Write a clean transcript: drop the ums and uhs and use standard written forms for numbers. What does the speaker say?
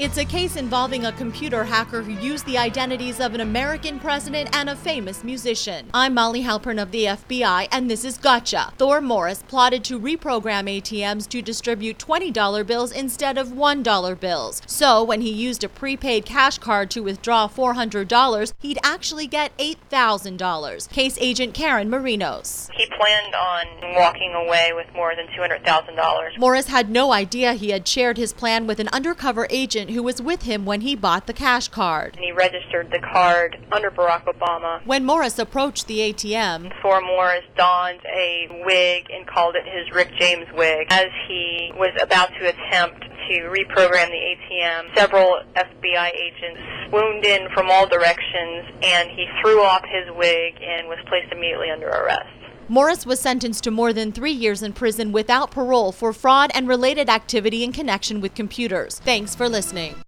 It's a case involving a computer hacker who used the identities of an American president and a famous musician. I'm Molly Halpern of the FBI, and this is Gotcha. Thor Morris plotted to reprogram ATMs to distribute $20 bills instead of $1 bills. So when he used a prepaid cash card to withdraw $400, he'd actually get $8,000. Case agent Karen Marinos. He planned on walking away with more than $200,000. Morris had no idea he had shared his plan with an undercover agent who was with him when he bought the cash card. He registered the card under Barack Obama. When Morris approached the ATM, Thor Morris donned a wig and called it his Rick James wig. As he was about to attempt to reprogram the ATM, several FBI agents swooned in from all directions, and he threw off his wig and was placed immediately under arrest. Morris was sentenced to more than 3 years in prison without parole for fraud and related activity in connection with computers. Thanks for listening.